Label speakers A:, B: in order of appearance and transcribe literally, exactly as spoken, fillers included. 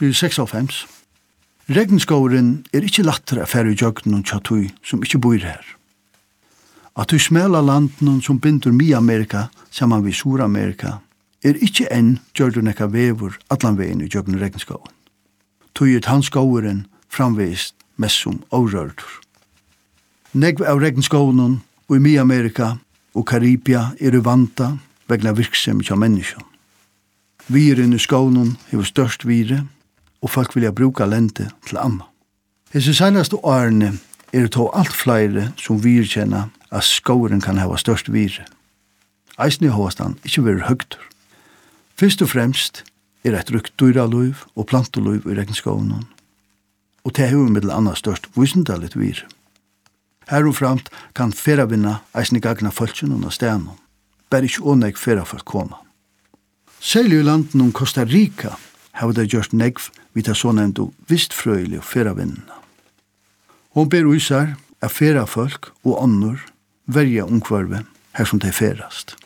A: Side seksoghálvfems. Regnskåren er ikke lattere affære i jøgnen og tjatui som ikke bor her. At du smela landen som binder Mi-Amerika sammen med Sur-Amerika er ikke enn gjør du nekka vevur allan veien i jøgnen regnskåren. Tui er tannskåren framvist mest som årørdur. Negv av regnskåren og i Mi-Amerika og Karibia er vanta vegna virksomhet av menneskene. Viren i skånen hever størst vire, og folk vilja bruka lente til anna. Hese senaste årene er det alt flere som virkjenner at skåren kan hava størst vire. Eisen i håstan ikkje være høgtur. Fyrst og fremst er et rukt dyraløyv og planteløyv i regnskånen, og det hever med anna størst vysendalit vire. Heromframt kan feravinna eisen i gagna folkjen og stenen, bare ikkje åneg ferafolk koma. Særlig i landen om Costa Rica har det gjort negv vid det så nevnte vistfrøylig og feravinnene. Hun ber usar av ferafolk og ånder verja ungkvarve her som det ferast.